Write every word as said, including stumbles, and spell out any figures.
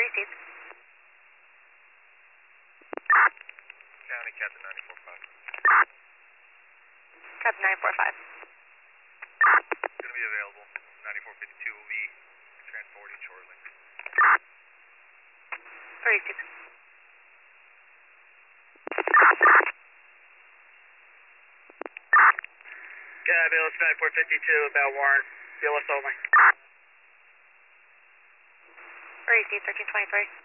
received. County Captain nine four five. Captain nine four five. Going to be available. ninety-four fifty-two will be transporting shortly. Received. Yeah, B L S nine four fifty-two about Warren. B L S only. Received thirteen twenty-three.